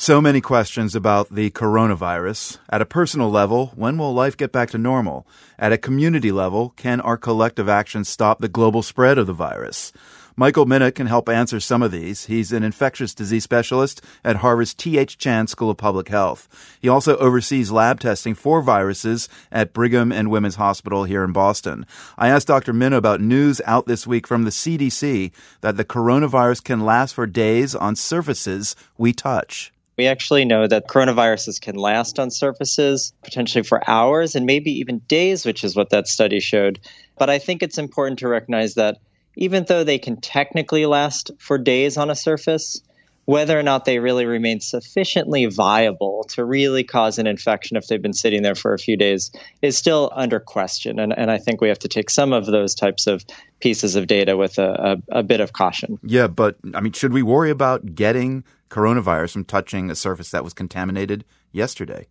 So many questions about the coronavirus. At a personal level, when will life get back to normal? At a community level, can our collective actions stop the global spread of the virus? Michael Minnick can help answer some of these. He's an infectious disease specialist at Harvard's T.H. Chan School of Public Health. He also oversees lab testing for viruses at Brigham and Women's Hospital here in Boston. I asked Dr. Minnick about news out this week from the CDC that the coronavirus can last for days on surfaces we touch. We actually know that coronaviruses can last on surfaces, potentially for hours and maybe even days, which is what that study showed. But I think it's important to recognize that even though they can technically last for days on a surface, whether or not they really remain sufficiently viable to really cause an infection if they've been sitting there for a few days is still under question. And I think we have to take some of those types of pieces of data with a bit of caution. Yeah, but should we worry about getting coronavirus from touching a surface that was contaminated yesterday?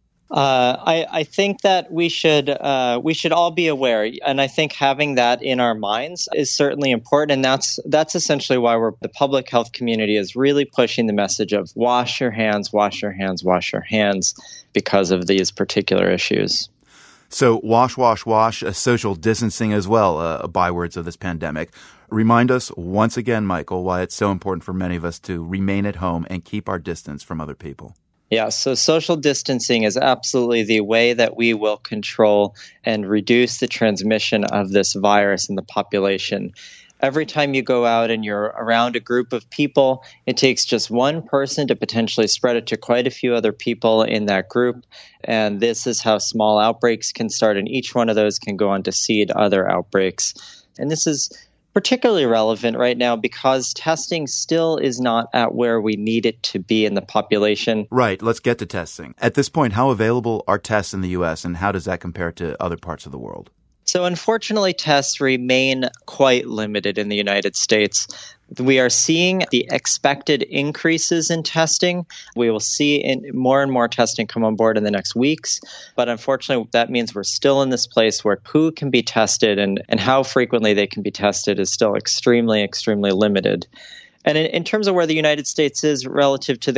I think that we should all be aware, and I think having that in our minds is certainly important, and that's essentially why the public health community is really pushing the message of wash your hands, wash your hands, wash your hands because of these particular issues. So wash, social distancing as well, bywords of this pandemic. Remind us once again, Michael, why it's so important for many of us to remain at home and keep our distance from other people. Yeah, so social distancing is absolutely the way that we will control and reduce the transmission of this virus in the population. Every time you go out and you're around a group of people, it takes just one person to potentially spread it to quite a few other people in that group. And this is how small outbreaks can start, and each one of those can go on to seed other outbreaks. And this is particularly relevant right now because testing still is not at where we need it to be in the population. Right. Let's get to testing. At this point, how available are tests in the U.S., and how does that compare to other parts of the world? So unfortunately, tests remain quite limited in the United States. We are seeing the expected increases in testing. We will see more and more testing come on board in the next weeks. But unfortunately, that means we're still in this place where who can be tested and how frequently they can be tested is still extremely, extremely limited. And in terms of where the United States is relative to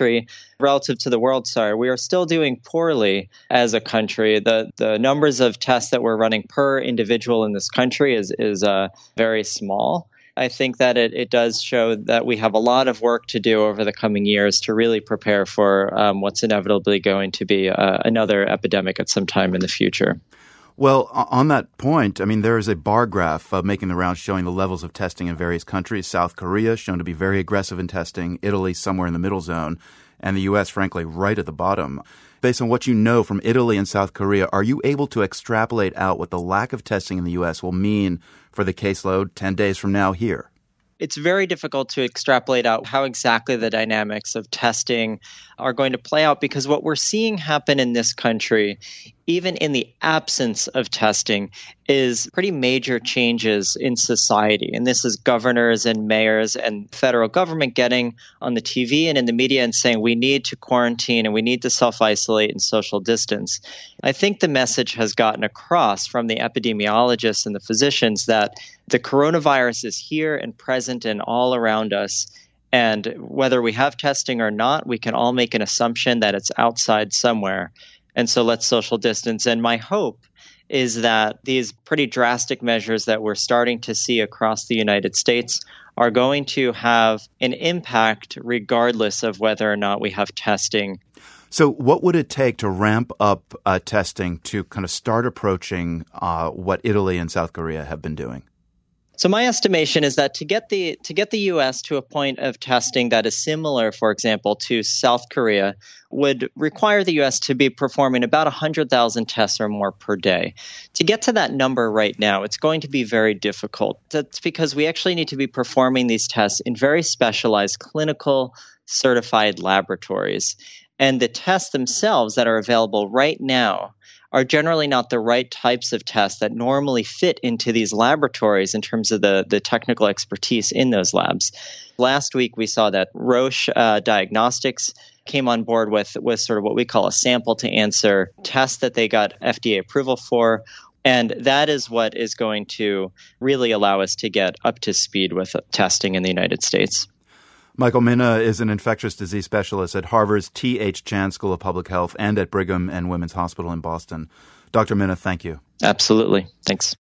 the world, we are still doing poorly as a country. The numbers of tests that we're running per individual in this country is very small. I think that it does show that we have a lot of work to do over the coming years to really prepare for what's inevitably going to be another epidemic at some time in the future. Well, on that point, there is a bar graph making the rounds showing the levels of testing in various countries. South Korea shown to be very aggressive in testing, Italy somewhere in the middle zone, and the U.S., frankly, right at the bottom. Based on what you know from Italy and South Korea, are you able to extrapolate out what the lack of testing in the U.S. will mean for the caseload 10 days from now here? It's very difficult to extrapolate out how exactly the dynamics of testing are going to play out because what we're seeing happen in this country, even in the absence of testing, is pretty major changes in society. And this is governors and mayors and federal government getting on the TV and in the media and saying we need to quarantine and we need to self-isolate and social distance. I think the message has gotten across from the epidemiologists and the physicians that the coronavirus is here and present and all around us. And whether we have testing or not, we can all make an assumption that it's outside somewhere. And so let's social distance. And my hope is that these pretty drastic measures that we're starting to see across the United States are going to have an impact regardless of whether or not we have testing. So what would it take to ramp up testing to kind of start approaching what Italy and South Korea have been doing? So my estimation is that to get the U.S. to a point of testing that is similar, for example, to South Korea, would require the U.S. to be performing about 100,000 tests or more per day. To get to that number right now, it's going to be very difficult. That's because we actually need to be performing these tests in very specialized clinical certified laboratories. And the tests themselves that are available right now are generally not the right types of tests that normally fit into these laboratories in terms of the technical expertise in those labs. Last week, we saw that Roche Diagnostics came on board with sort of what we call a sample-to-answer test that they got FDA approval for. And that is what is going to really allow us to get up to speed with testing in the United States. Michael Mina is an infectious disease specialist at Harvard's T.H. Chan School of Public Health and at Brigham and Women's Hospital in Boston. Dr. Mina, thank you. Absolutely. Thanks.